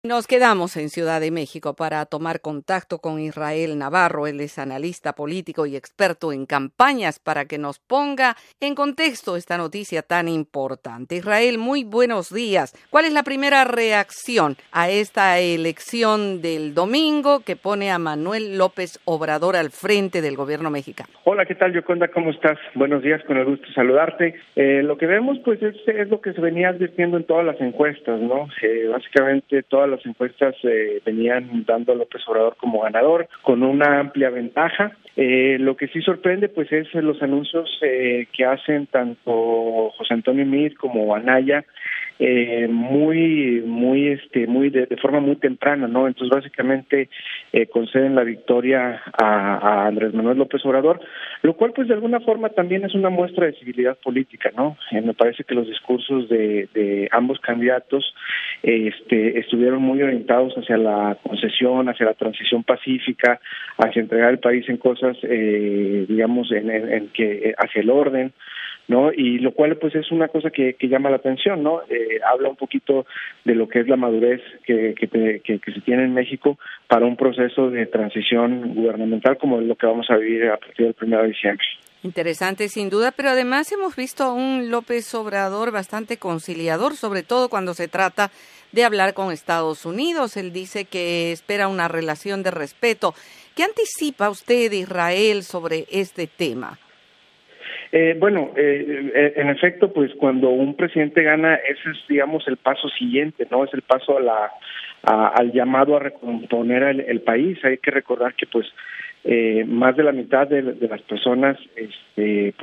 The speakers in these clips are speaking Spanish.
Nos quedamos en Ciudad de México para tomar contacto con Israel Navarro. Él es analista político y experto en campañas para que nos ponga en contexto esta noticia tan importante. Israel, muy buenos días. ¿Cuál es la primera reacción a esta elección del domingo que pone a Manuel López Obrador al frente del gobierno mexicano? Hola, ¿qué tal, Yoconda? ¿Cómo estás? Buenos días, con el gusto de saludarte. Lo que vemos, pues, es lo que se venía advirtiendo en todas las encuestas, ¿no? Básicamente, todas las encuestas venían dando a López Obrador como ganador, con una amplia ventaja. Lo que sí sorprende, pues, es los anuncios que hacen tanto José Antonio Meade como Anaya, de forma muy temprana, ¿no? Entonces, básicamente, conceden la victoria a Andrés Manuel López Obrador, lo cual, pues, de alguna forma también es una muestra de civilidad política, ¿no? Me parece que los discursos de ambos candidatos estuvieron muy orientados hacia la concesión, hacia la transición pacífica, hacia entregar el país en cosas, hacia el orden, ¿no? Y lo cual, pues, es una cosa que llama la atención, ¿no? Habla un poquito de lo que es la madurez que se tiene en México para un proceso de transición gubernamental como es lo que vamos a vivir a partir del 1 de diciembre. Interesante, sin duda, pero además hemos visto a un López Obrador bastante conciliador, sobre todo cuando se trata de hablar con Estados Unidos. Él dice que espera una relación de respeto. ¿Qué anticipa usted de Israel sobre este tema? En efecto, pues cuando un presidente gana, ese es, digamos, el paso siguiente, ¿no? Es el paso al llamado a recomponer el país. Hay que recordar que, pues, más de la mitad de las personas, el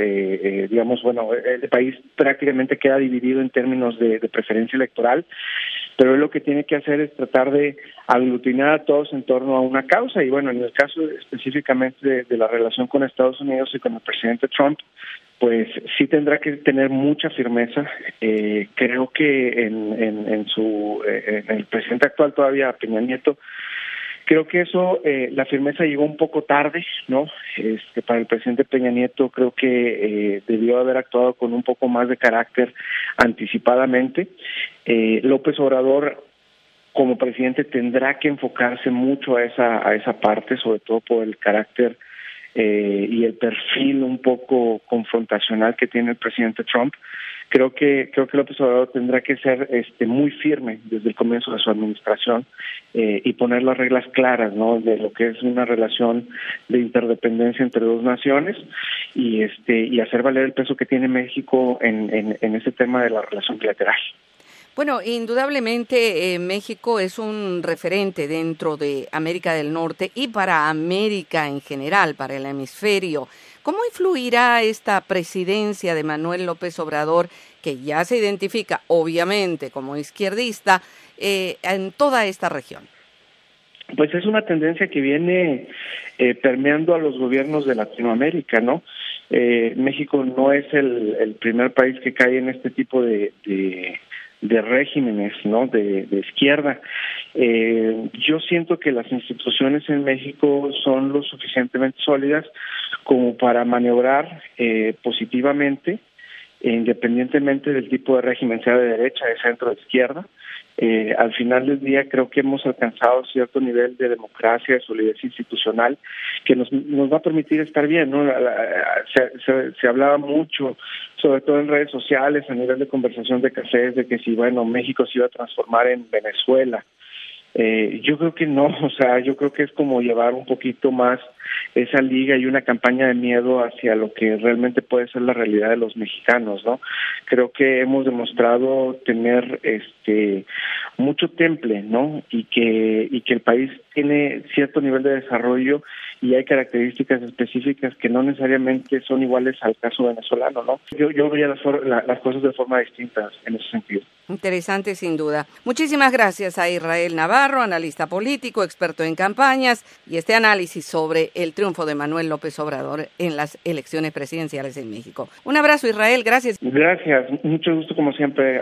país prácticamente queda dividido en términos de preferencia electoral, pero él lo que tiene que hacer es tratar de aglutinar a todos en torno a una causa. Y bueno, en el caso específicamente de la relación con Estados Unidos y con el presidente Trump, pues sí tendrá que tener mucha firmeza. Creo que en el presidente actual todavía, Peña Nieto, creo que la firmeza llegó un poco tarde, ¿no? Para el presidente Peña Nieto creo que debió haber actuado con un poco más de carácter anticipadamente. López Obrador, como presidente, tendrá que enfocarse mucho a esa parte, sobre todo por el carácter y el perfil un poco confrontacional que tiene el presidente Trump. Creo que López Obrador tendrá que ser muy firme desde el comienzo de su administración y poner las reglas claras, ¿no? De lo que es una relación de interdependencia entre dos naciones y hacer valer el peso que tiene México en ese tema de la relación bilateral. Bueno, indudablemente México es un referente dentro de América del Norte y para América en general, para el hemisferio. ¿Cómo influirá esta presidencia de Manuel López Obrador, que ya se identifica obviamente como izquierdista, en toda esta región? Pues es una tendencia que viene permeando a los gobiernos de Latinoamérica, ¿no? México no es el primer país que cae en este tipo de regímenes, ¿no? De izquierda. Yo siento que las instituciones en México son lo suficientemente sólidas como para maniobrar positivamente, independientemente del tipo de régimen, sea de derecha, de centro, de izquierda. Al final del día creo que hemos alcanzado cierto nivel de democracia, de solidez institucional que nos va a permitir estar bien, ¿no? Se hablaba mucho, sobre todo en redes sociales, a nivel de conversación de cafés, de que si, México se iba a transformar en Venezuela. Yo creo que no, yo creo que es como llevar un poquito más esa liga y una campaña de miedo hacia lo que realmente puede ser la realidad de los mexicanos, ¿no? Creo que hemos demostrado tener mucho temple, ¿no? Y que el país tiene cierto nivel de desarrollo y hay características específicas que no necesariamente son iguales al caso venezolano, ¿no? Yo vería las cosas de forma distinta en ese sentido. Interesante, sin duda. Muchísimas gracias a Israel Navarro, analista político, experto en campañas, y este análisis sobre el triunfo de Manuel López Obrador en las elecciones presidenciales en México. Un abrazo, Israel. Gracias. Gracias. Mucho gusto, como siempre.